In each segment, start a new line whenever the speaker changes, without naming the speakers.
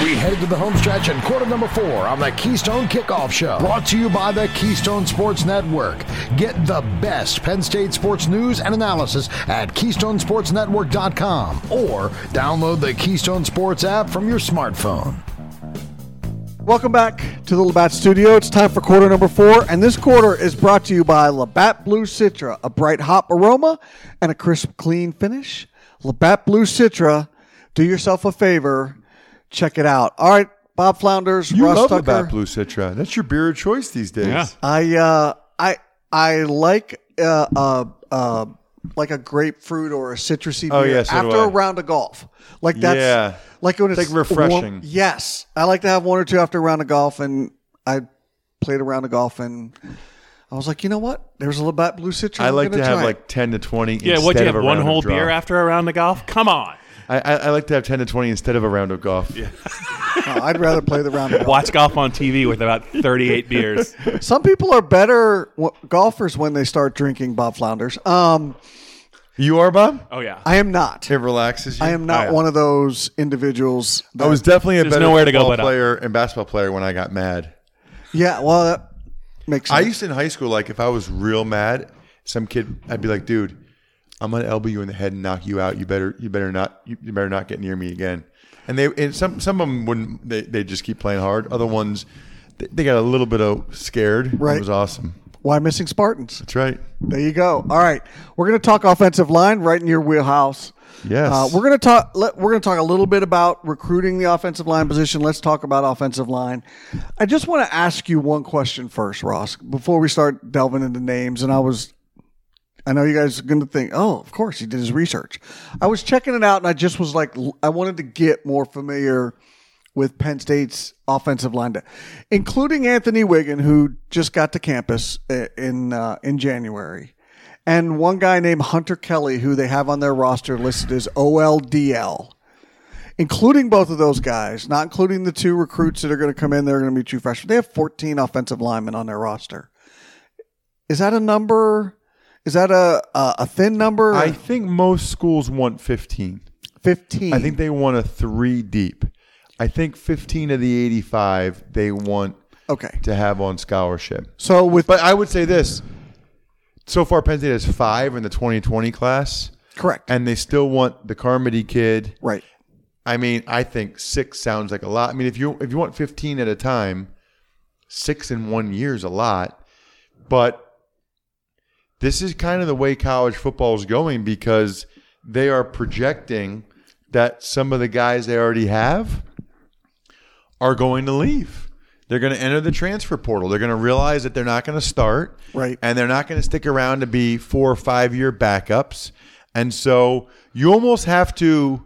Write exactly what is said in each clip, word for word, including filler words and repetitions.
We head to the home stretch in quarter number four on the Keystone Kickoff Show. Brought to you by the Keystone Sports Network. Get the best Penn State sports news and analysis at keystone sports network dot com or download the Keystone Sports app from your smartphone.
Welcome back to the Labatt Studio. It's time for quarter number four, and this quarter is brought to you by Labatt Blue Citra, a bright hop aroma and a crisp, clean finish. Labatt Blue Citra, do yourself a favor, check it out. All right, Bob Flounders,
you
Russ
love
Tucker.
Labatt Blue Citra. That's your beer of choice these days.
Yeah.
I uh, I I like uh, uh, uh, like a grapefruit or a citrusy beer
Oh, yeah, so do
after
I.
a round of golf. Like that's
Yeah.
like when it's
Like refreshing.
warm- yes, I like to have one or two after a round of golf, and I played a round of golf, and I was like, you know what? There's a Labatt Blue Citra.
I
I'm
like
gonna
to have
try it.
like ten to twenty
Yeah,
instead
what do you
of
have?
a
One
round
whole
of draw.
beer after a round of golf? Come on.
I, I, I like to have ten to twenty instead of a round of golf.
No, I'd rather play the round of golf.
Watch golf on T V with about thirty-eight beers.
Some people are better w- golfers when they start drinking, Bob Flounders. Um,
You are, Bob?
Oh, yeah.
I am not.
It relaxes you?
I am not
Oh, yeah.
one of those individuals. That,
I was definitely a
There's
better
nowhere to go
football
but up.
player and basketball player when I got mad.
Yeah, well, that makes sense.
I used to in high school, like if I was real mad, some kid, I'd be like, dude, I'm gonna elbow you in the head and knock you out. You better, you better not, you, you better not get near me again. And they, and some, some of them wouldn't. They, they just keep playing hard. Other ones, they, they got a little bit of scared.
Right.
It was awesome.
Why missing Spartans?
That's right.
There you go. All right, we're going to talk offensive line right in your wheelhouse.
Yes.
Uh, we're going to talk. Let, we're going to talk a little bit about recruiting the offensive line position. Let's talk about offensive line. I just want to ask you one question first, Ross, before we start delving into names. And I was, I know you guys are going to think, oh, of course he did his research. I was checking it out, and I just was like, I wanted to get more familiar with Penn State's offensive line, including Anthony Wiggin, who just got to campus in uh, in January, and one guy named Hunter Kelly, who they have on their roster listed as O L D L. Including both of those guys, not including the two recruits that are going to come in, they're going to be true freshmen. They have fourteen offensive linemen on their roster. Is that a number? Is that a a, a thin number?
I think most schools want fifteen.
fifteen.
I think they want a three deep. I think fifteen of the eighty-five they want
Okay.
to have on scholarship.
So with
But I would say this. So far, Penn State has five in the twenty twenty class.
correct.
And they still want the Carmody kid.
Right.
I mean, I think six sounds like a lot. I mean, if you if you want fifteen at a time, six in one year is a lot. But this is kind of the way college football is going because they are projecting that some of the guys they already have are going to leave. They're going to enter the transfer portal. They're going to realize that they're not going to start.
Right.
And they're not going to stick around to be four or five year backups. And so you almost have to,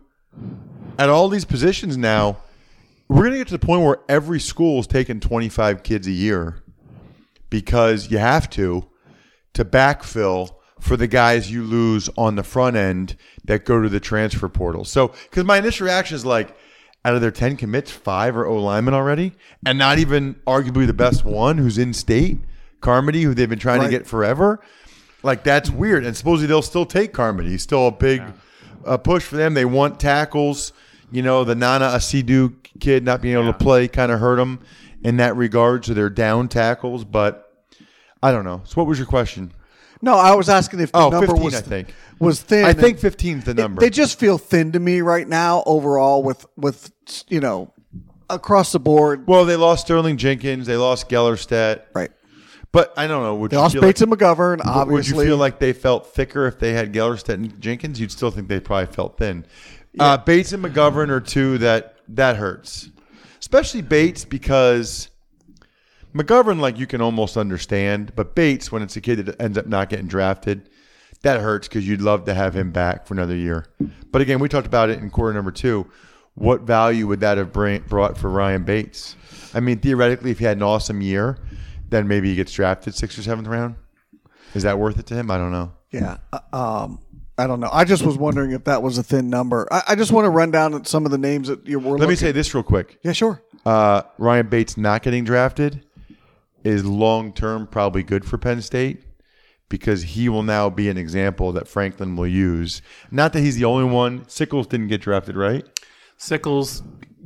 at all these positions now, we're going to get to the point where every school is taking twenty-five kids a year because you have to, to backfill for the guys you lose on the front end that go to the transfer portal. So, because my initial reaction is like, out of their ten commits, five are O-linemen already, and not even arguably the best one who's in state, Carmody, who they've been trying
Right.
to get forever. Like, that's weird. And supposedly they'll still take Carmody. He's still a big
Yeah.
uh, push for them. They want tackles. You know, the Nana Asidu kid not being able
Yeah.
to play kind of hurt them in that regard. So they're down tackles. But I don't know. So what was your question?
No, I was asking if the
Oh,
number
fifteen,
was
I think.
was thin.
I think
and
fifteen is the
it-
number.
They just feel thin to me right now overall with with you know across the board.
well, they lost Sterling Jenkins. They lost Gellerstedt.
Right.
But I don't know. Would
They
you
lost
feel
Bates
like,
and McGovern,
Would
obviously.
you feel like they felt thicker if they had Gellerstedt and Jenkins? You'd still think they probably felt thin. Uh, Bates and McGovern are two that that hurts, especially Bates because McGovern, like you can almost understand, but Bates, when it's a kid that ends up not getting drafted, that hurts because you'd love to have him back for another year. But again, we talked about it in quarter number two. What value would that have bring, brought for Ryan Bates? I mean, theoretically, if he had an awesome year, then maybe he gets drafted sixth or seventh round. Is that worth it to him? I don't know.
Yeah. Uh, Um, I don't know. I just was wondering if that was a thin number. I, I just want to run down some of the names that you were.
Let me
looking-
say this real quick.
Yeah, sure.
Uh, Ryan Bates not getting drafted is long-term probably good for Penn State because he will now be an example that Franklin will use. Not that he's the only one. Sickles didn't get drafted, right?
Sickles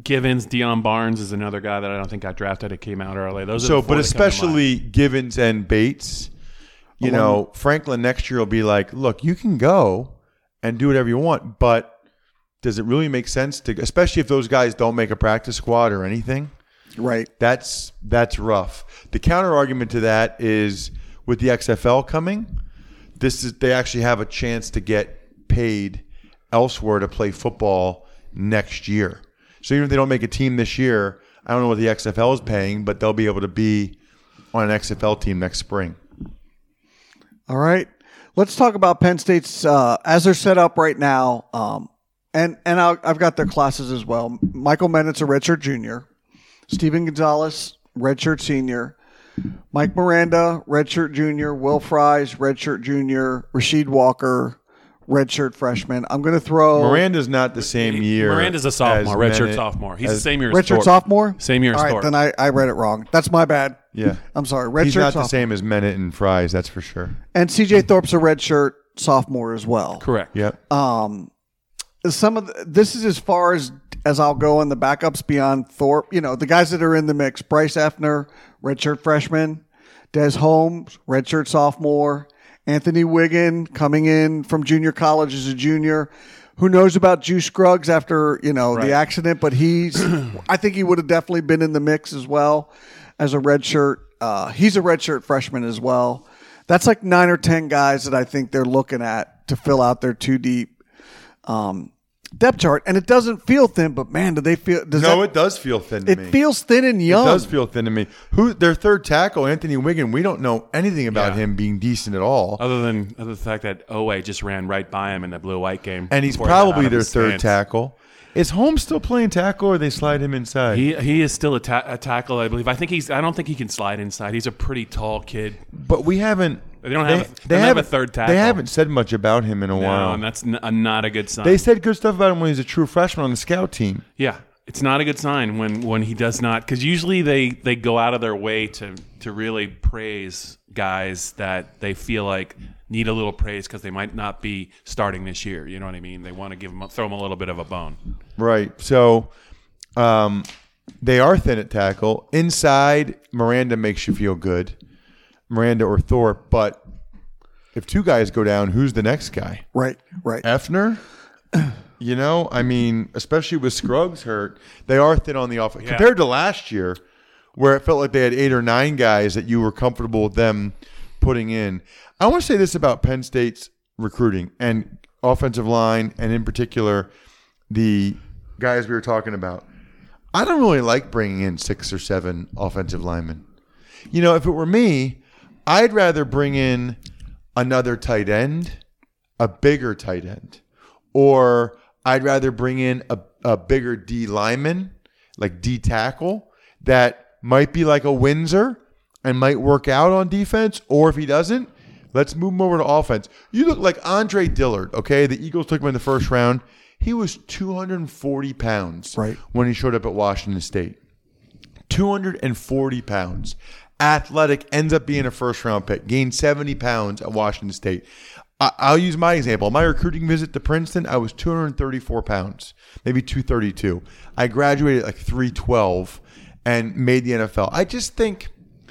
Givens, Deion Barnes is another guy that I don't think got drafted. It came out early. Those are
So,
the four
but
that come to
especially
mind.
Givens and Bates, you know, Franklin next year will be like, look, you can go and do whatever you want, but does it really make sense to, especially if those guys don't make a practice squad or anything?
Right.
That's that's rough. The counter argument to that is with the X F L coming, this is they actually have a chance to get paid elsewhere to play football next year. So even if they don't make a team this year, I don't know what the X F L is paying, but they'll be able to be on an X F L team next spring.
All right. Let's talk about Penn State's uh, as they're set up right now. Um, and and I'll, I've got their classes as well. Michael Bennett's a redshirt junior. Stephen Gonzalez, redshirt senior. Mike Miranda, redshirt junior. Will Fries, redshirt junior. Rasheed Walker, redshirt freshman. I'm going to throw
Miranda's not the same year.
Miranda's a sophomore,
as
redshirt
Bennett-
sophomore. He's the
as-
same year as
redshirt
Thorpe.
sophomore.
Same year as
All right,
Thorpe.
then I, I read it wrong. That's my bad.
Yeah.
I'm sorry. Redshirt
He's not
sophomore.
the same as Mennett and Fries, that's for sure.
And C J Thorpe's a redshirt sophomore as well.
Correct.
Yep.
Um, some of the, this is as far as as I'll go in the backups beyond Thorpe. You know, the guys that are in the mix: Bryce Effner, redshirt freshman; Des Holmes, redshirt sophomore; Anthony Wiggin coming in from junior college as a junior. Who knows about Juice Scruggs after you know
Right.
the accident? But he's, I think he would have definitely been in the mix as well as a redshirt. Uh, he's a redshirt freshman as well. That's like nine or ten guys that I think they're looking at to fill out their two deep um, depth chart, and it doesn't feel thin. But man, do they feel? Does
No,
that,
it does feel thin to
it
me.
feels thin and
It
young.
does feel thin to me. Who their third tackle, Anthony Wiggin, we don't know anything about
Yeah.
him being decent at all.
Other than other than the fact that Owe just ran right by him in the blue-white game.
And he's
before he got out
probably
of
their
his
third
stance.
tackle. Is Holmes still playing tackle or they slide him inside?
He he is still a, ta- a tackle, I believe. I think he's. I don't think he can slide inside. He's a pretty tall kid.
but we haven't
They don't have a-
they,
they don't have a
haven't-
third tackle.
They haven't said much about him in a
No,
while.
and that's n- a, not a good sign.
They said good stuff about him when he was a true freshman on the scout team.
Yeah, it's not a good sign when, when he does not, because usually they, they go out of their way to to really praise guys that they feel like need a little praise because they might not be starting this year. You know what I mean? They want to give them throw them a little bit of a bone.
Right. So um, they are thin at tackle. Inside, Miranda makes you feel good. Miranda or Thorpe. But if two guys go down, who's the next guy?
right, right.
Effner? You know, I mean, especially with Scruggs hurt, they are thin on the offense.
Yeah.
Compared to last year, where it felt like they had eight or nine guys that you were comfortable with them putting in. I want to say this about Penn State's recruiting and offensive line, and in particular, the guys we were talking about. I don't really like bringing in six or seven offensive linemen. You know, if it were me, I'd rather bring in another tight end, a bigger tight end, or I'd rather bring in a, a bigger D lineman, like D tackle, that might be like a Windsor and might work out on defense, or if he doesn't, let's move him over to offense. You look like Andre Dillard, okay? The Eagles took him in the first round. He was two hundred forty pounds
Right.
when he showed up at Washington State. two hundred forty pounds. Athletic, ends up being a first round pick. Gained seventy pounds at Washington State. I, I'll use my example. My recruiting visit to Princeton, I was two hundred thirty-four pounds, maybe two thirty-two. I graduated at like three twelve and made the N F L. I just think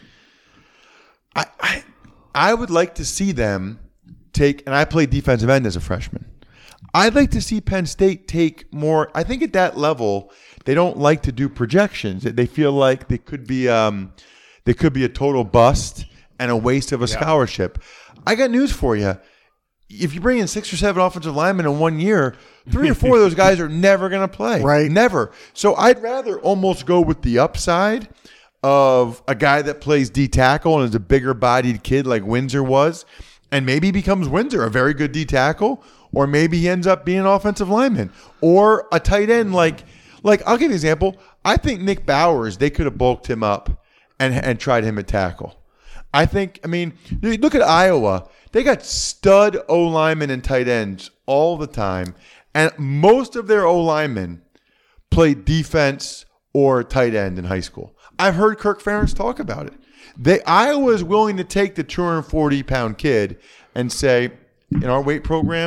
I, I I would like to see them take, and I played defensive end as a freshman. I'd like to see Penn State take more. I think at that level, they don't like to do projections. They feel like they could be, um, they could be a total bust and a waste of a scholarship. I got news for you. If you bring in six or seven offensive linemen in one year, three or four of those guys are never going to play.
Right.
Never. So I'd rather almost go with the upside of a guy that plays D tackle and is a bigger bodied kid like Windsor was, and maybe he becomes Windsor, a very good D tackle, or maybe he ends up being an offensive lineman or a tight end. Like, like I'll give you an example. I think Nick Bowers, they could have bulked him up and and tried him at tackle. I think, I mean, look at Iowa. They got stud O-linemen and tight ends all the time, and most of their O-linemen played defense or tight end in high school. I've heard Kirk Ferentz talk about it. They Iowa is willing to take the two hundred forty pound kid and say, in our weight program,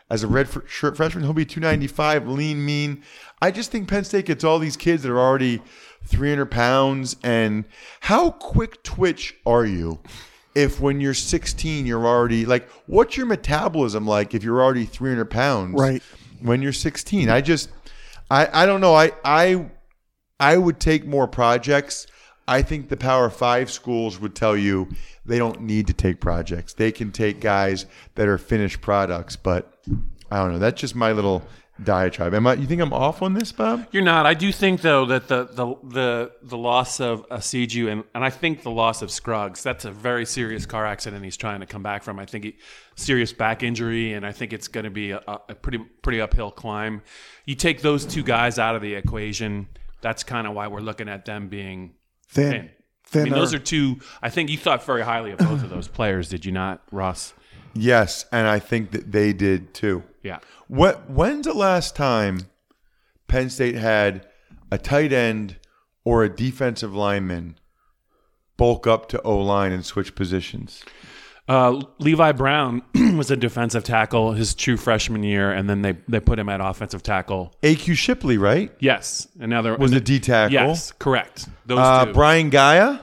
as a red shirt freshman. He'll be two ninety-five, lean, mean. I just think Penn State gets all these kids that are already three hundred pounds. And how quick twitch are you if when you're sixteen, you're already like, what's your metabolism like if you're already three hundred pounds
Right.
when you're sixteen? I just, I, I don't know. I, I, I would take more projects. I think the Power Five schools would tell you they don't need to take projects. They can take guys that are finished products. But I don't know. That's just my little diatribe. Am I? You think I'm off on this, Bob?
You're not. I do think though that the the the, the loss of Asiju and and I think the loss of Scruggs, that's a very serious car accident he's trying to come back from. I think he, serious back injury, and I think it's going to be a, a pretty pretty uphill climb. You take those two guys out of the equation, that's kind of why we're looking at them being
Thin.
thin.
Thinner.
I mean, those are two. I think you thought very highly of both of those players, did you not, Ross?
Yes, and I think that they did too.
Yeah.
What? When's the last time Penn State had a tight end or a defensive lineman bulk up to O-line and switch positions?
Uh, Levi Brown was a defensive tackle his true freshman year, and then they, they put him at offensive tackle.
A Q Shipley, right?
Yes. Another
Was a D tackle.
Yes, correct. Those
Uh,
two.
Brian Gaia?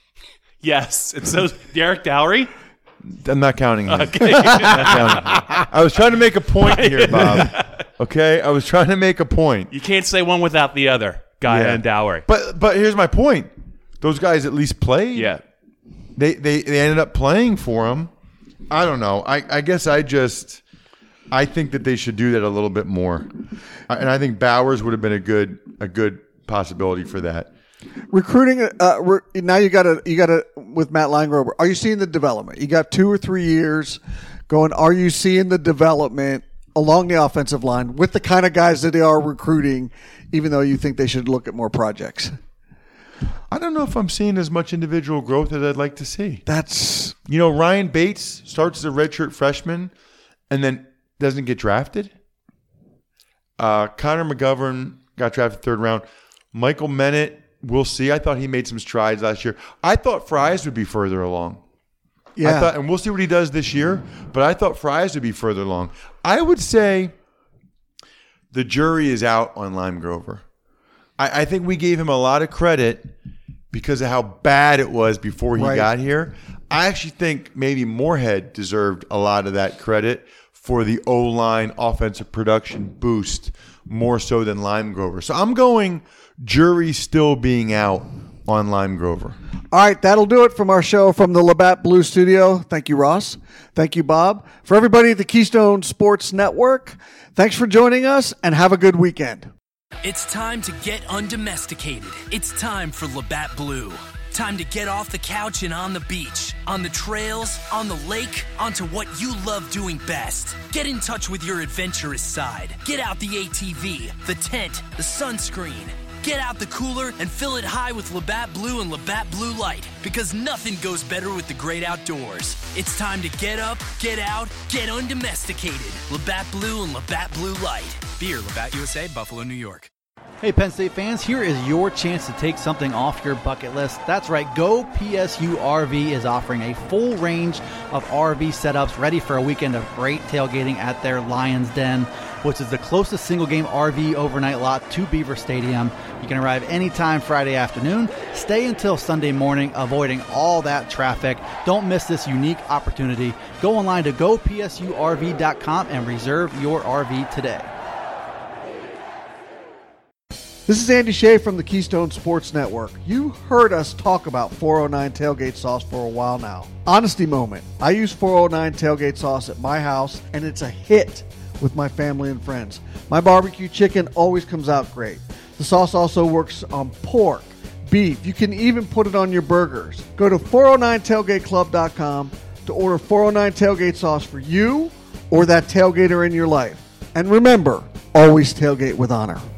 Yes. It's those Derek Dowry.
I'm not counting him.
Okay.
Not counting him. I was trying to make a point here, Bob. Okay? I was trying to make a point.
You can't say one without the other, Guy
Yeah.
and Dowry.
But but here's my point. Those guys at least played.
Yeah.
They, they they ended up playing for him. I don't know. I, I guess I just I think that they should do that a little bit more, and I think Bowers would have been a good a good possibility for that.
Recruiting. Uh, re- now you got to you got to with Matt Langgrober. Are you seeing the development? You got two or three years going. Are you seeing the development along the offensive line with the kind of guys that they are recruiting? Even though you think they should look at more projects.
I don't know if I'm seeing as much individual growth as I'd like to see.
That's
You know, Ryan Bates starts as a redshirt freshman and then doesn't get drafted. Uh, Connor McGovern got drafted third round. Michael Mennett, we'll see. I thought he made some strides last year. I thought Fries would be further along.
yeah.
I thought, and we'll see what he does this year, but I thought Fries would be further along. I would say the jury is out on Lime Grover. I, I think we gave him a lot of credit because of how bad it was before he
Right.
got here. I actually think maybe Moorhead deserved a lot of that credit for the O-line offensive production boost more so than Lime Grover. So I'm going jury still being out on Lime Grover.
All right, that'll do it from our show from the Labatt Blue Studio. Thank you, Ross. Thank you, Bob. For everybody at the Keystone Sports Network, thanks for joining us, and have a good weekend.
It's time to get undomesticated. It's time for Labatt Blue. Time to get off the couch and on the beach, on the trails, on the lake, onto what you love doing best. Get in touch with your adventurous side. Get out the A T V, the tent, the sunscreen. Get out the cooler and fill it high with Labatt Blue and Labatt Blue Light, because nothing goes better with the great outdoors. It's time to get up, get out, get undomesticated. Labatt Blue and Labatt Blue Light. Beer, Labatt U S A, Buffalo, New York.
Hey Penn State fans, here is your chance to take something off your bucket list. That's right, Go P S U R V is offering a full range of R V setups ready for a weekend of great tailgating at their Lions Den, which is the closest single-game R V overnight lot to Beaver Stadium. You can arrive anytime Friday afternoon, stay until Sunday morning, avoiding all that traffic. Don't miss this unique opportunity. Go online to go P S U R V dot com and reserve your R V today.
This is Andy Shea from the Keystone Sports Network. You heard us talk about four oh nine tailgate sauce for a while now. Honesty moment. I use four oh nine tailgate sauce at my house, and it's a hit with my family and friends. My barbecue chicken always comes out great. The sauce also works on pork, beef. You can even put it on your burgers. Go to four oh nine tailgate club dot com to order four oh nine tailgate sauce for you or that tailgater in your life. And remember, always tailgate with honor.